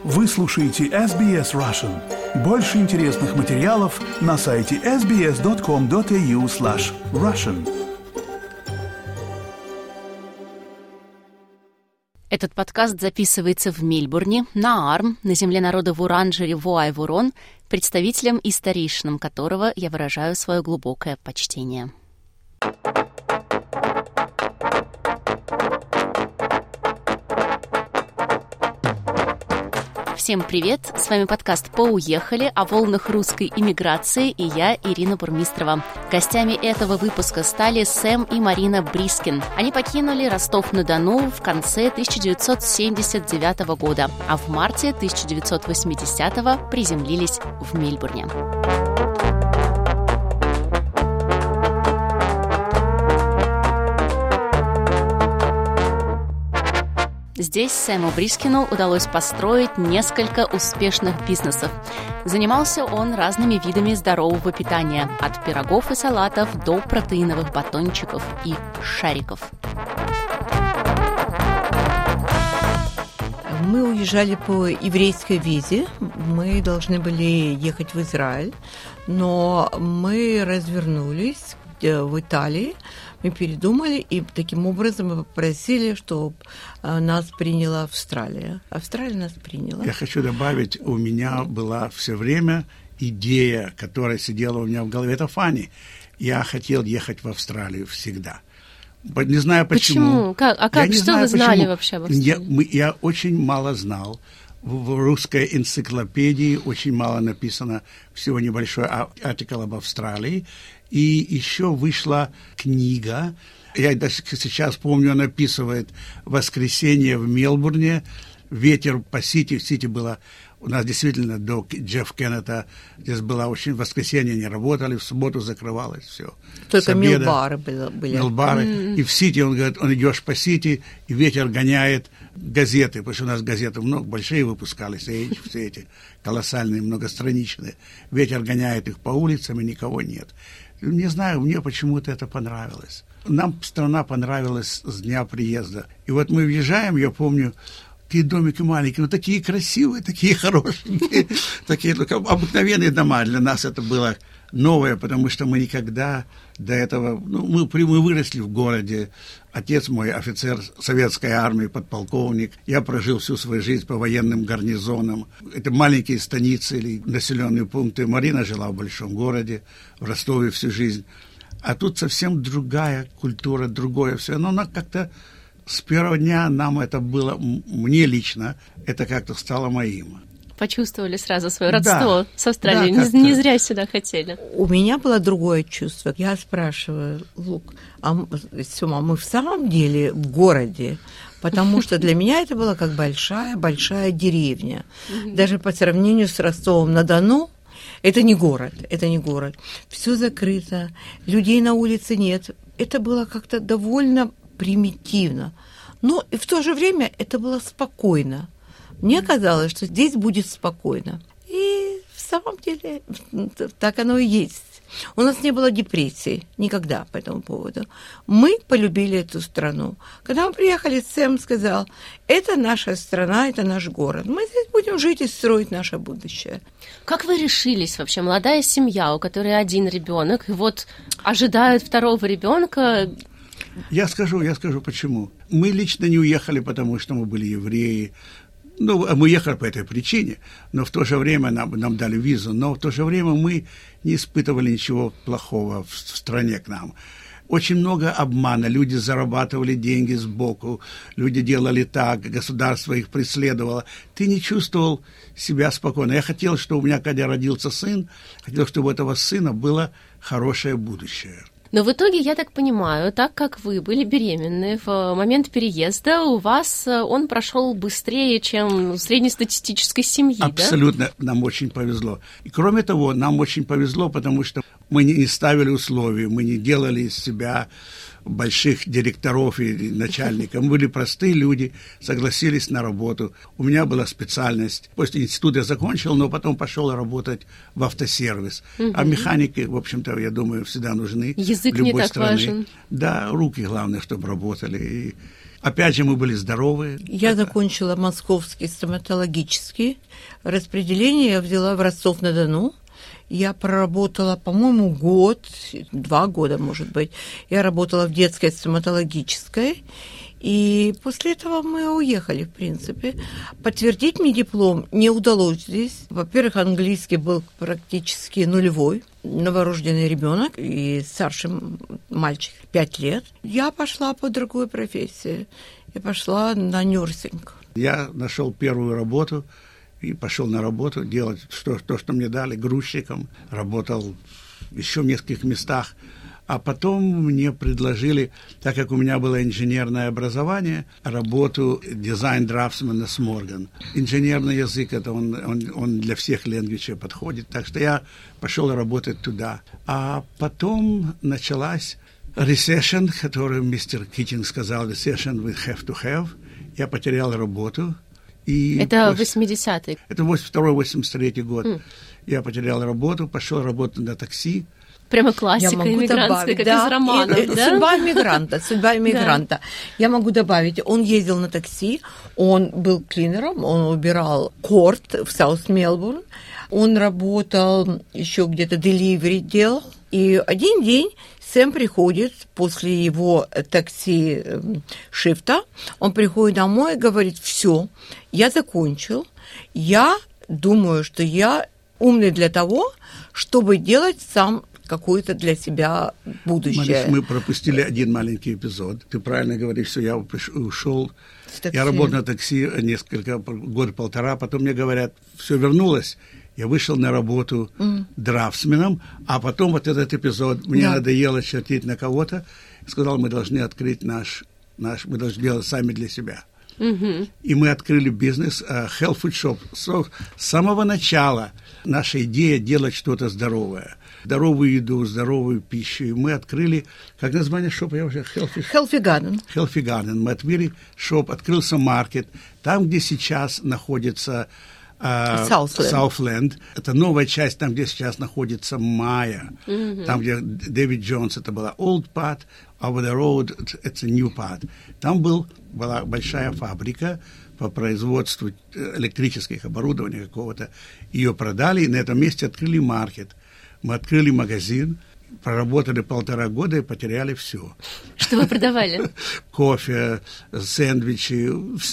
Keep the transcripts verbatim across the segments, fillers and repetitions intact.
Вы слушаете эс би эс Russian. Больше интересных материалов на сайте эс би эс точка ком точка эй ю слэш Russian. Этот подкаст записывается в Мельбурне, на Арм, на земле народа Вуранджери Вуай-Вурон, представителем и старейшинам которого я выражаю свое глубокое почтение. Всем привет! С вами подкаст «Поуехали» о волнах русской иммиграции, и я, Ирина Бурмистрова. Гостями этого выпуска стали Сэм и Марина Брискин. Они покинули Ростов-на-Дону в конце тысяча девятьсот семьдесят девятого года, а в марте тысяча девятьсот восьмидесятого приземлились в Мельбурне. Здесь Сэму Брискину удалось построить несколько успешных бизнесов. Занимался он разными видами здорового питания, от пирогов и салатов до протеиновых батончиков и шариков. Мы уезжали по еврейской визе, мы должны были ехать в Израиль, но мы развернулись в Италии. Мы передумали и таким образом мы попросили, чтобы нас приняла Австралия. Австралия нас приняла. Я хочу добавить, у меня была все время идея, которая сидела у меня в голове. Это Фанни. Я хотел ехать в Австралию всегда. Не знаю почему. Почему? Как? А как? Что знаю, вы знали почему. Вообще об Австралии? Я, мы, я очень мало знал. В русской энциклопедии очень мало написано, всего небольшой артикл об Австралии. И еще вышла книга, я даже сейчас помню, она описывает «Воскресенье в Мельбурне», «Ветер по Сити». В Сити было, у нас действительно до Джефф Кеннета, здесь было очень, в воскресенье не работали, в субботу закрывалось все. Только мелбары были. Мелбары. Mm-hmm. И в Сити, он говорит, он идешь по Сити, и ветер гоняет газеты, потому что у нас газеты много, большие выпускались, и все эти колоссальные, многостраничные. Ветер гоняет их по улицам, и никого нет. Не знаю, мне почему-то это понравилось. Нам страна понравилась с дня приезда. И вот мы въезжаем, я помню, такие домики маленькие, но такие красивые, такие хорошие, такие обыкновенные дома. Для нас это было новое, потому что мы никогда до этого... Ну, мы, мы выросли в городе. Отец мой офицер советской армии, подполковник. Я прожил всю свою жизнь по военным гарнизонам. Это маленькие станицы или населенные пункты. Марина жила в большом городе, в Ростове всю жизнь. А тут совсем другая культура, другое все. Но она как-то с первого дня нам это было, мне лично, это как-то стало моим. Почувствовали сразу свое родство да, с Австралией. Да, не, не зря сюда хотели. У меня было другое чувство. Я спрашиваю, Лук, а Сёма, мы в самом деле в городе? Потому что для меня это была как большая-большая деревня. Даже по сравнению с Ростовом-на-Дону, это не город, это не город. Все закрыто, людей на улице нет. Это было как-то довольно примитивно. Но и в то же время это было спокойно. Мне казалось, что здесь будет спокойно. И в самом деле так оно и есть. У нас не было депрессии никогда по этому поводу. Мы полюбили эту страну. Когда мы приехали, Сэм сказал, это наша страна, это наш город. Мы здесь будем жить и строить наше будущее. Как вы решились вообще? Молодая семья, у которой один ребенок, и вот ожидают второго ребенка. Я скажу, я скажу, почему. Мы лично не уехали, потому что мы были евреи. Ну, мы ехали по этой причине, но в то же время нам, нам дали визу, но в то же время мы не испытывали ничего плохого в, в стране к нам. Очень много обмана, люди зарабатывали деньги сбоку, люди делали так, государство их преследовало. Ты не чувствовал себя спокойно. Я хотел, чтобы у меня, когда родился сын, хотел, чтобы у этого сына было хорошее будущее. Но в итоге, я так понимаю, так как вы были беременны в момент переезда, у вас он прошел быстрее, чем в среднестатистической семьи, Абсолютно. Да? Нам очень повезло. И кроме того, нам очень повезло, потому что мы не ставили условий, мы не делали из себя больших директоров и начальников. Мы были простые люди, согласились на работу. У меня была специальность. После института я закончил, но потом пошел работать в автосервис. Угу. А механики, в общем-то, я думаю, всегда нужны. Язык в любой не так стране. важен. Да, руки главное, чтобы работали. И Опять же, мы были здоровы. Я Это... закончила Московский стоматологический. Распределение я взяла в Ростов-на-Дону. Я проработала, по-моему, год, два года, может быть. Я работала в детской стоматологической. И после этого мы уехали, в принципе. Подтвердить мне диплом не удалось здесь. Во-первых, английский был практически нулевой. Новорожденный ребенок и старший мальчик пять лет. Я пошла по другой профессии. Я пошла на нёрсинг. Я нашел первую работу и пошел на работу делать что, то, что мне дали, грузчиком. Работал еще в нескольких местах. А потом мне предложили, так как у меня было инженерное образование, работу дизайн-драфтсмена с Морган. Инженерный язык, это он, он, он для всех ленгвичей подходит. Так что я пошел работать туда. А потом началась recession, которую мистер Китинг сказал, recession we have to have. Я потерял работу. И это после... восьмидесятые? Это восемьдесят второй восемьдесят третий год. Mm. Я потерял работу, пошел работать на такси. Прямо классика иммигрантская, как да, из романов, и, да? Судьба иммигранта, судьба иммигранта. Да. Я могу добавить, он ездил на такси, он был клинером, он убирал корт в Саут-Мелбурн, он работал еще где-то деливери делал, и один день Сэм приходит после его такси-шифта, он приходит домой и говорит: все, я закончил, я думаю, что я умный для того, чтобы делать сам какое-то для себя будущее. Мариш, мы пропустили один маленький эпизод. Ты правильно говоришь, что я ушел. Я работал на такси несколько, год, полтора, потом мне говорят, все вернулось. Я вышел на работу mm. драфтсменом, а потом вот этот эпизод, мне да. надоело чертить на кого-то, сказал, мы должны открыть наш, наш мы должны делать сами для себя. Mm-hmm. И мы открыли бизнес uh, Health Food Shop. So, с самого начала наша идея делать что-то здоровое. Здоровую еду, здоровую пищу. И мы открыли, как название шопа? Я уже Healthy, Healthy Garden. Healthy Garden. Мы открыли шоп, открылся маркет. Там, где сейчас находится uh, Southland. Southland. Это новая часть, там, где сейчас находится Майя. Mm-hmm. Там, где Дэвид Джонс, это была Old Part, Over the Road, это New Part. Там был, была большая фабрика по производству электрических оборудований какого-то. Ее продали, и на этом месте открыли маркет. Мы открыли магазин, проработали полтора года и потеряли все. Что вы продавали? Кофе, сэндвичи,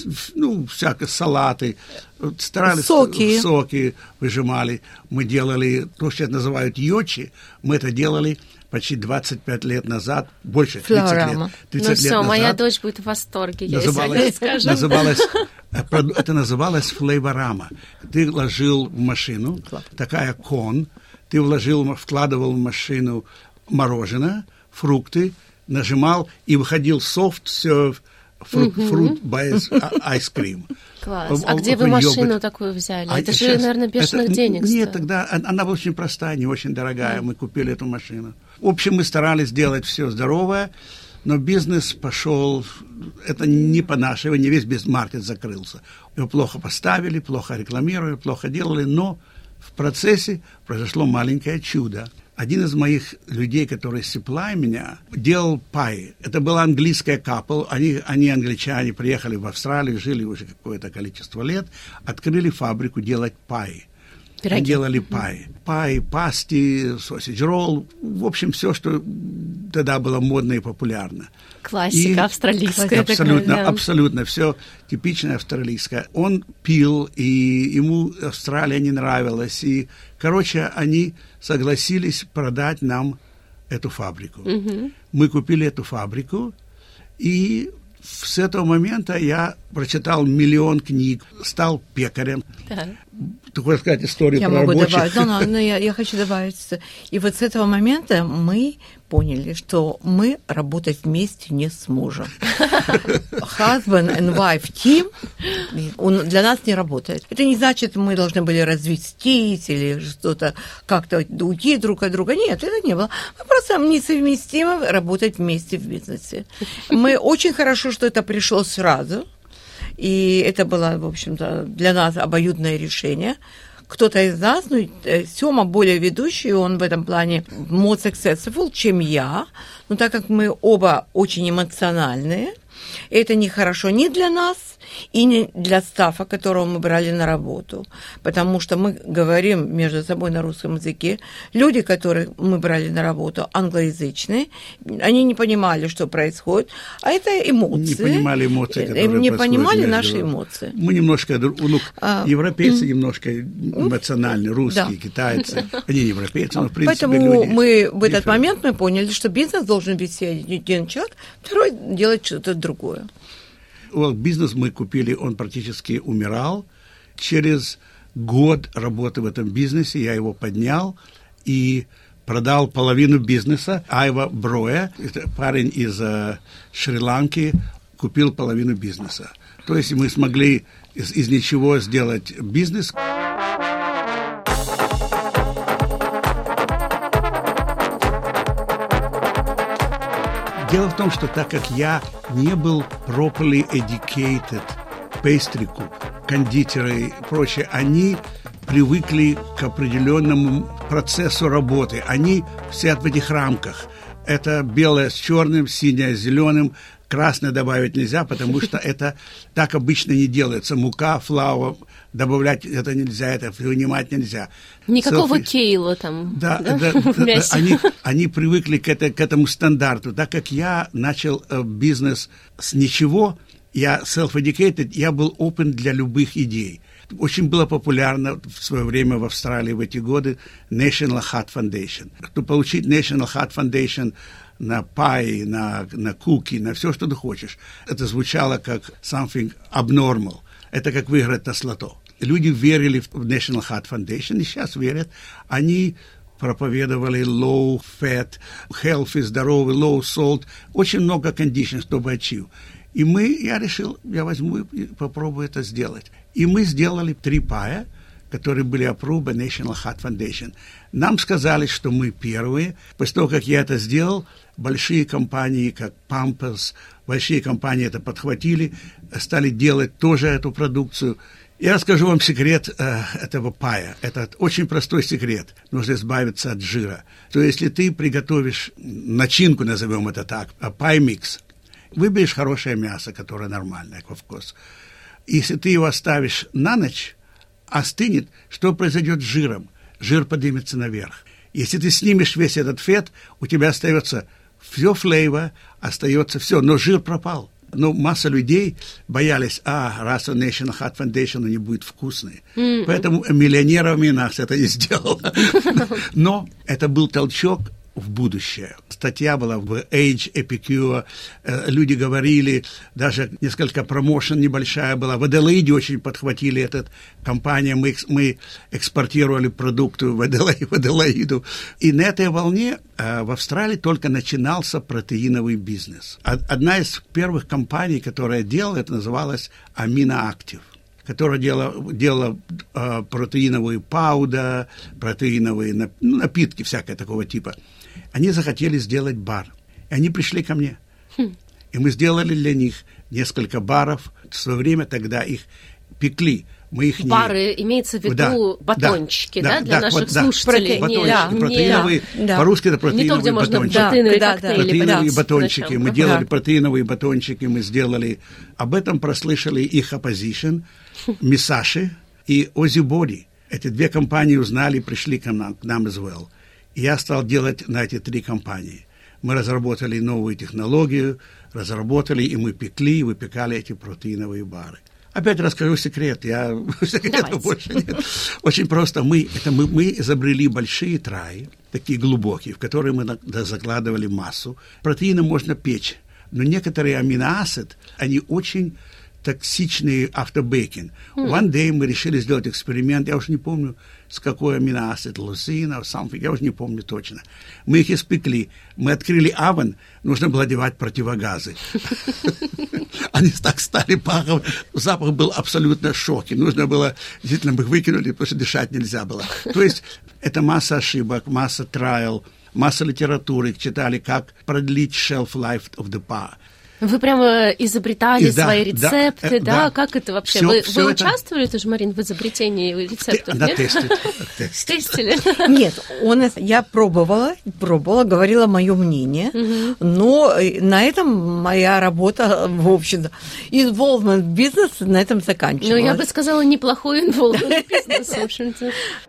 ну, всякие салаты. Старались, соки. Соки выжимали. Мы делали то, что называют йочи. Мы это делали почти двадцать пять лет назад, больше, тридцать лет. тридцать ну лет все, назад. Моя дочь будет в восторге, я ей сегодня скажу. Называлось, это называлось флейворама. Ты ложил в машину, такая кон, ты вложил, вкладывал в машину мороженое, фрукты, нажимал, и выходил soft serve fruit, mm-hmm. fruit based ice cream. Класс. А, а где вы машину такую взяли? А это же, сейчас, наверное, бешеных это, денег. Нет, тогда она была очень простая, не очень дорогая. Mm. Мы купили эту машину. В общем, мы старались делать все здоровое, но бизнес пошел, это не по нашей, не весь бизнес-маркет закрылся. Его плохо поставили, плохо рекламировали, плохо делали, но в процессе произошло маленькое чудо. Один из моих людей, который supply меня, делал пай. Это была английская couple. Они, они англичане, приехали в Австралию, жили уже какое-то количество лет, открыли фабрику делать пай. Пироги. Они делали пай. Пай, пасти, сосидж-ролл. В общем, все, что тогда было модно и популярно. Классика и австралийская. Абсолютно, такая, да. абсолютно. Все типичное австралийское. Он пил, и ему Австралия не нравилась. И, короче, они согласились продать нам эту фабрику. Угу. Мы купили эту фабрику, и с этого момента я прочитал миллион книг, стал пекарем. Да. Ты хочешь сказать историю я про могу рабочих? Добавить. No, no, no, я, я хочу добавить. И вот с этого момента мы поняли, что мы работать вместе не сможем. Husband and wife team он для нас не работает. Это не значит, мы должны были развестись или что-то, как-то уйти друг от друга. Нет, это не было. Мы просто несовместимы работать вместе в бизнесе. Мы очень хорошо, что это пришло сразу. И это было, в общем-то, для нас обоюдное решение. Кто-то из нас, ну, Сёма более ведущий, он в этом плане more successful, чем я. Но так как мы оба очень эмоциональные, Это нехорошо ни для нас, и не для стаффа, которого мы брали на работу, потому что мы говорим между собой на русском языке. Люди, которых мы брали на работу, англоязычные, они не понимали, что происходит, а это эмоции. Не понимали эмоции, которые Не понимали между... наши эмоции. Мы немножко, ну, а, европейцы немножко эмоциональны, русские, да. Китайцы, они не европейцы, но в принципе Поэтому люди мы в этот different. момент мы поняли, что бизнес должен вести один человек, второй делать что-то другое. Вот бизнес мы купили, он практически умирал. Через год работы в этом бизнесе я его поднял и продал половину бизнеса. Айва Броя, это парень из uh, Шри-Ланки, купил половину бизнеса. То есть мы смогли из, из ничего сделать бизнес. Дело в том, что так как я не был properly educated, pastry cook, кондитеры и прочее, они привыкли к определенному процессу работы. Они сидят в этих рамках. Это белое с черным, синее с зеленым, красное добавить нельзя, потому что это так обычно не делается. Мука, флауа, добавлять это нельзя, это вынимать нельзя. Никакого Selfie. кейла там. Да, да? да, да, они, они привыкли к, это, к этому стандарту. Так как я начал э, бизнес с ничего, я self-educated, я был open для любых идей. Очень было популярно в свое время в Австралии в эти годы National Heart Foundation. Чтобы получить National Heart Foundation на пай, на, на куки, на все, что ты хочешь, это звучало как something abnormal. Это как выиграть на слото. Люди верили в National Heart Foundation, и сейчас верят. Они проповедовали low fat, healthy, здоровый, low salt, очень много conditions, чтобы achieve. И мы, я решил, я возьму и попробую это сделать. И мы сделали три пая, которые были approved by National Heart Foundation. Нам сказали, что мы первые. После того, как я это сделал, большие компании, как Pampers, большие компании это подхватили, стали делать тоже эту продукцию. Я расскажу вам секрет э, этого пая. Это очень простой секрет. Нужно избавиться от жира. То есть, если ты приготовишь начинку, назовем это так, пай-микс, выберешь хорошее мясо, которое нормальное, по вкусу. Если ты его оставишь на ночь, остынет, что произойдет с жиром? Жир поднимется наверх. Если ты снимешь весь этот фет, у тебя остается все флейва, остается все, но жир пропал. Но масса людей боялись, а, раз у National Heart Foundation он не будет вкусный. Mm-hmm. Поэтому миллионерами нас это не сделало. Но это был толчок в будущее. Статья была в Age, Epicure, люди говорили, даже несколько промоушен небольшая была. В Аделаиде очень подхватили эту компанию, мы, мы экспортировали продукты в, Аделаиду, в Аделаиду. И на этой волне э, в Австралии только начинался протеиновый бизнес. Одна из первых компаний, которая делала, это называлась Aminoactive, которая делала, делала э, протеиновые пауда, протеиновые нап, ну, напитки всякого такого типа. Они захотели сделать бар. И они пришли ко мне. Хм. И мы сделали для них несколько баров. В свое время тогда их пекли. Мы их Бары, не... имеется в виду да, батончики, да, да, для да, наших да, слушателей. Батончики, да, протеиновые, да. По-русски это протеиновые не то, где батончики. можно протеиновые да, коктейли. Протеиновые да, батончики. Мы делали да. протеиновые батончики, мы сделали. Об этом прослышали их opposition, Мисаши и Ozzy Body. Эти две компании узнали, пришли к нам, к нам as well. И я стал делать на эти три компании. Мы разработали новую технологию, разработали, и мы пекли, и выпекали эти протеиновые бары. Опять расскажу секрет, я секрета больше нет. Очень просто. Мы, это мы, мы изобрели большие траи, такие глубокие, в которые мы закладывали массу. Протеины можно печь, но некоторые аминоасиды, они очень токсичный автобейкинг. Mm. One day мы решили сделать эксперимент, я уже не помню, с какой аминоасид, лузин or something, я уже не помню точно. Мы их испекли, мы открыли овен, нужно было одевать противогазы. Они так стали пахнуть, запах был абсолютно в шоке. Нужно было, действительно, мы их выкинули, потому что дышать нельзя было. То есть это масса ошибок, масса трайл, масса литературы, читали, как продлить shelf life of the par. Вы прямо изобретали И да, свои рецепты, да? да, да. Как это вообще? Всё, вы всё вы это... участвовали тоже, Марин, в изобретении рецептов? Она нет? тестит. Тестили? Нет, он, я пробовала, пробовала, говорила мое мнение, угу. но на этом моя работа, в общем-то, involvement в бизнес на этом заканчивалась. Ну, я бы сказала, неплохой involvement в бизнес, в общем-то.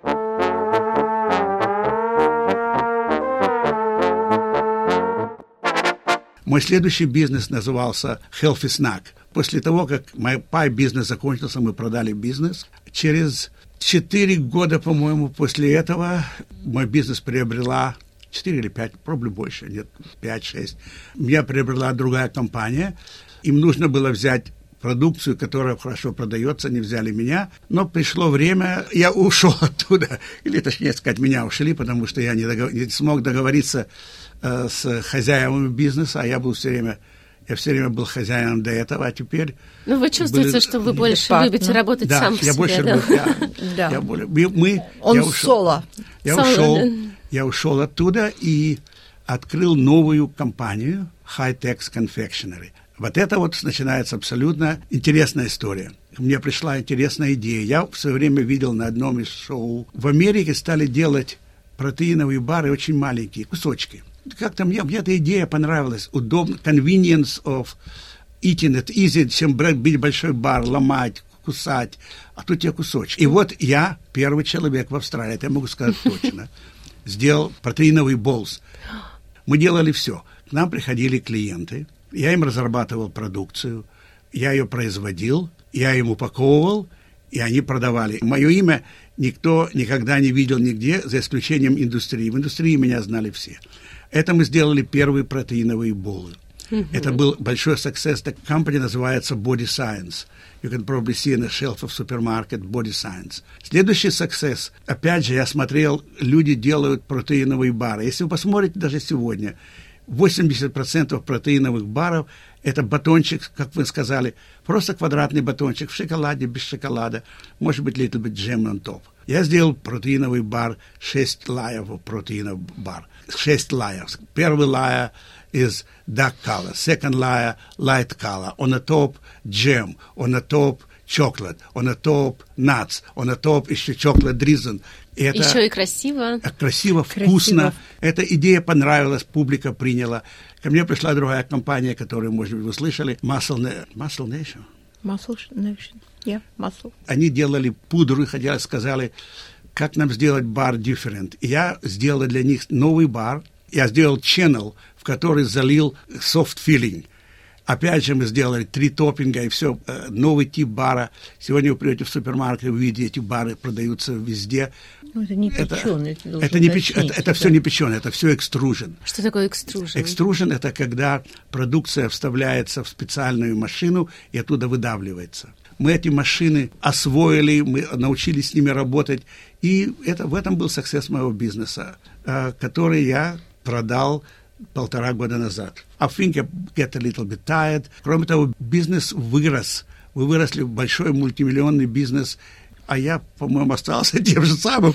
Мой следующий бизнес назывался Healthy Snack. После того, как мой пай-бизнес закончился, мы продали бизнес. Через четыре года, по-моему, после этого мой бизнес приобрела, четыре или пять, пробую больше, нет, пять-шесть. Меня приобрела другая компания. Им нужно было взять продукцию, которая хорошо продается, не взяли меня. Но пришло время, я ушел оттуда. Или, точнее сказать, меня ушли, потому что я не, договор... не смог договориться э, с хозяевами бизнеса, а я был все время... Я все время был хозяином до этого, а теперь... Ну, вы чувствуете, были... что вы больше Партнер. любите работать да, сам я по себе, больше да? Люблю, я, да. я более, мы, мы, Он я ушел, соло. Я соло, ушел, да. я ушел оттуда и открыл новую компанию High-Tex Confectionery. Вот это вот начинается абсолютно интересная история. Мне пришла интересная идея. Я в свое время видел на одном из шоу. В Америке стали делать протеиновые бары очень маленькие, кусочки. Как-то мне, мне эта идея понравилась. Удобно, convenience of eating it easy, чем бить большой бар, ломать, кусать. А тут тебе кусочки. И вот я, первый человек в Австралии, это я могу сказать точно, сделал протеиновый болс. Мы делали все. К нам приходили клиенты. Я им разрабатывал продукцию, я ее производил, я им упаковывал, и они продавали. Мое имя никто никогда не видел нигде, за исключением индустрии. В индустрии меня знали все. Это мы сделали первые протеиновые болы. Mm-hmm. Это был большой success. The company называется Body Science. You can probably see on the shelf of supermarket Body Science. Следующий success. Опять же, я смотрел, люди делают протеиновые бары. Если вы посмотрите даже сегодня, восемьдесят процентов протеиновых баров – это батончик, как вы сказали, просто квадратный батончик в шоколаде, без шоколада, может быть, little bit jam on top. Я сделал протеиновый бар, шесть лаев протеиновый бар, шесть лаев. Первый лая is dark color, second layer light color, on the top jam, on the top chocolate, on the top nuts, on the top еще chocolate drizzle. Это еще и красиво. Красиво, вкусно. Красиво. Эта идея понравилась, публика приняла. Ко мне пришла другая компания, которую, может быть, вы слышали, Muscle, Muscle Nation. Muscle Nation, yeah, Muscle. Они делали пудру, хотя сказали, как нам сделать бар different. И я сделал для них новый бар. Я сделал channel, в который залил soft filling. Опять же, мы сделали три топпинга и все, новый тип бара. Сегодня вы придете в супермаркет, вы видите, эти бары продаются везде. Ну, это не печеный. Это, это, не печ... это, это все не печеное, это все экстружен. Что такое экстружен? Экстружен – это когда продукция вставляется в специальную машину и оттуда выдавливается. Мы эти машины освоили, мы научились с ними работать. И это, в этом был success моего бизнеса, который я продал полтора года назад. I think I get a little bit tired. Кроме того, бизнес вырос. Вы выросли в большой мультимиллионный бизнес, а я, по-моему, остался тем же самым.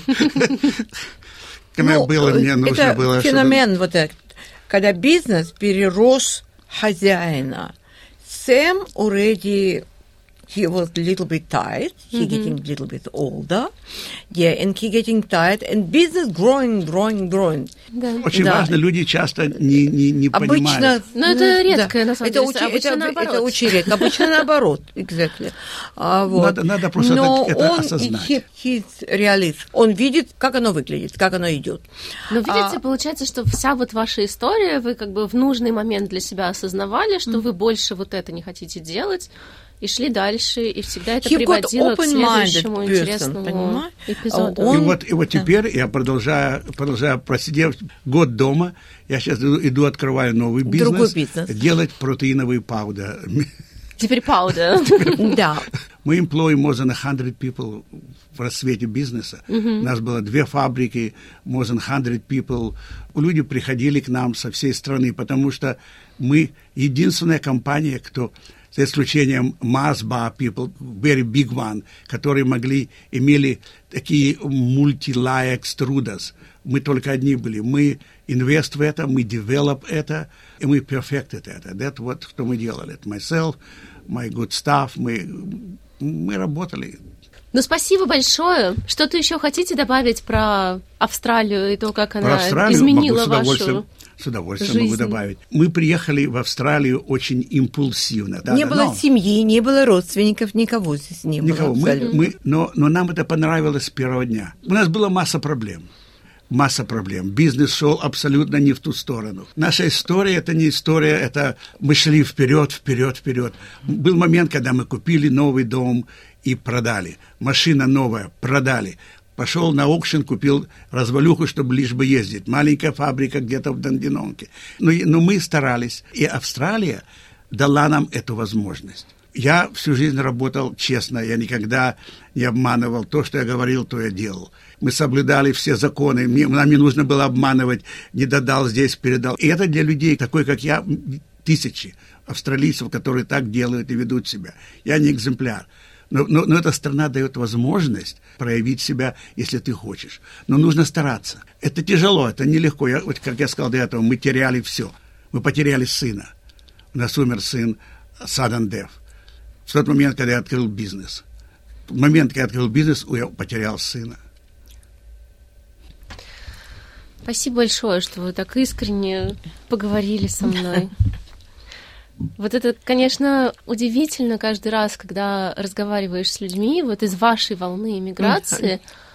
Когда было, мне нужно было... Это феномен вот этот, когда бизнес перерос хозяина. Сэм already... He was a little bit tired. He mm-hmm. getting a little bit older. Yeah, and he getting tired. And business growing, growing, growing. Да. Очень да. важно, люди часто не, не, не обычно, понимают. Но это редко, да. на самом это деле. Очень, обычно это, наоборот. Это очень редко. Обычно наоборот. Exactly. А, вот. Надо, надо просто Но это, это он, осознать. He, he's реалист. Он видит, как оно выглядит, как оно идет. Но видите, а, получается, что вся вот ваша история, вы как бы в нужный момент для себя осознавали, что mm-hmm. вы больше вот это не хотите делать, и шли дальше, и всегда это He приводило к следующему person, интересному понимаешь? эпизоду. Он, и вот, и вот теперь да. я продолжаю, продолжаю просидев год дома, я сейчас иду, иду открываю новый бизнес, Другой бизнес. делать протеиновые пауда. Теперь пауда. Да. Мы employ more than a hundred people в рассвете бизнеса. Mm-hmm. У нас было две фабрики, more than hundred people. Люди приходили к нам со всей страны, потому что мы единственная компания, кто за исключением Mars Bar People, very big one, которые могли, имели такие multi-lie extruders. Мы только одни были. Мы инвест в это, мы develop это, и мы perfected это. Это вот, что мы делали. Это myself, my good stuff, мы, мы работали. Ну, спасибо большое. Что-то еще хотите добавить про Австралию и то, как она изменила вашу С удовольствием жизнь. Могу добавить. Мы приехали в Австралию очень импульсивно. Да, не да, было но... семьи, не было родственников, никого здесь не Никого. было. Мы, мы, но, но нам это понравилось с первого дня. У нас была масса проблем. Масса проблем. Бизнес шел абсолютно не в ту сторону. Наша история – это не история, это мы шли вперед, вперед, вперед. Был момент, когда мы купили новый дом и продали. Машина новая, продали. Пошел на аукшн, купил развалюху, чтобы лишь бы ездить. Маленькая фабрика где-то в Дандинонке. Но, но мы старались. И Австралия дала нам эту возможность. Я всю жизнь работал честно. Я никогда не обманывал. То, что я говорил, то я делал. Мы соблюдали все законы. Мне, нам не нужно было обманывать. Не додал здесь, передал. И это для людей, такой как я, тысячи австралийцев, которые так делают и ведут себя. Я не экземпляр. Но, но, но эта страна дает возможность проявить себя, если ты хочешь. Но нужно стараться. Это тяжело, это нелегко. Я, вот, как я сказал до этого, мы теряли все. Мы потеряли сына. У нас умер сын sudden death. В тот момент, когда я открыл бизнес. В момент, когда я открыл бизнес, я потерял сына. Спасибо большое, что вы так искренне поговорили со мной. Вот это, конечно, удивительно каждый раз, когда разговариваешь с людьми, вот из вашей волны иммиграции,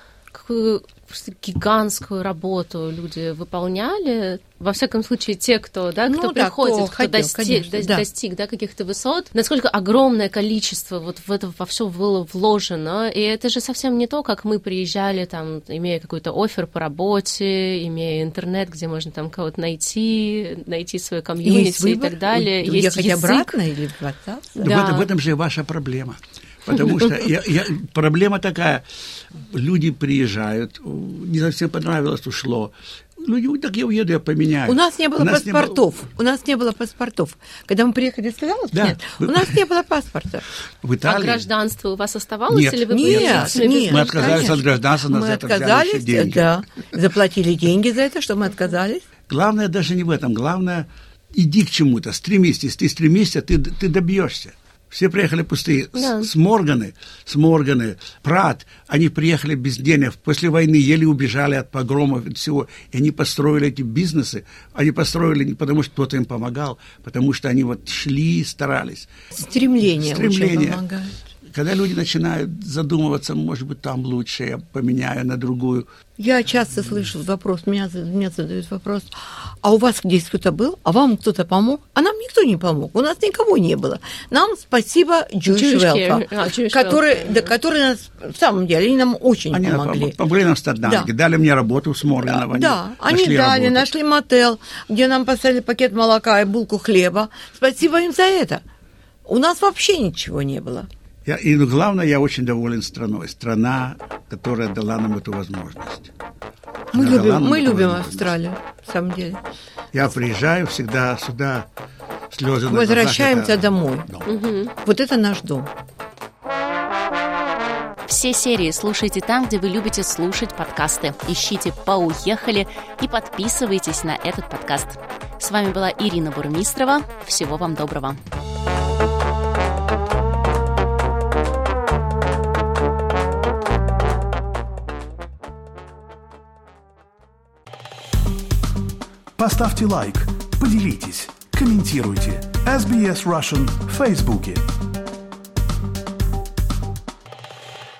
какую просто гигантскую работу люди выполняли. Во всяком случае, те, кто, да, кто ну, да, приходит, кто, кто хотел, достиг, конечно, до, да. достиг да, каких-то высот, насколько огромное количество вот в это во все было вложено. И это же совсем не то, как мы приезжали, там, имея какой-то оффер по работе, имея интернет, где можно там кого-то найти, найти свое комьюнити и так далее. У, есть уехать язык. обратно или врататься? Да. В, этом, в этом же и ваша проблема. Потому что я, я, проблема такая, люди приезжают, не совсем понравилось, ушло. Люди, так я уеду, я поменяю. У нас не было у нас паспортов. Не было... У нас не было паспортов. Когда мы приехали, сказала, да. нет, у нас не было паспорта. В Италии... А гражданство у вас оставалось? Нет. Или вы Нет, нет, мы отказались конечно. от гражданства, нас мы за это взяли еще деньги. Да, заплатили деньги за это, что мы отказались. Главное даже не в этом. Главное, иди к чему-то, стремись. Если ты стремишься, ты, ты добьешься. Все приехали пустые. Да. С, с Морганы, с Морганы, Прат, они приехали без денег. После войны еле убежали от погромов и всего. И они построили эти бизнесы. Они построили не потому, что кто-то им помогал, потому что они вот шли и старались. Стремление, Стремление. очень помогает. Когда люди начинают задумываться, может быть, там лучше, я поменяю на другую. Я часто слышу вопрос, меня, меня задают вопрос, а у вас здесь кто-то был, а вам кто-то помог? А нам никто не помог, у нас никого не было. Нам спасибо Jewish, Jewish Welfare, а, Jewish которые, welfare. Да, которые нас, в самом деле, они нам очень они помогли. Помогли нам стать данными, да. Дали мне работу с Морганом. Да, они, они дали, работу. Нашли мотел, где нам поставили пакет молока и булку хлеба. Спасибо им за это. У нас вообще ничего не было. Я, и главное, я очень доволен страной. Страна, которая дала нам эту возможность. Мы Она любим, мы любим Австралию, в самом деле. Я приезжаю всегда сюда, слезы на глазах. Возвращаемся это... домой. Угу. Вот это наш дом. Все серии слушайте там, где вы любите слушать подкасты. Ищите «Поуехали» и подписывайтесь на этот подкаст. С вами была Ирина Бурмистрова. Всего вам доброго. Поставьте лайк, поделитесь, комментируйте. эс би эс Russian в Фейсбуке.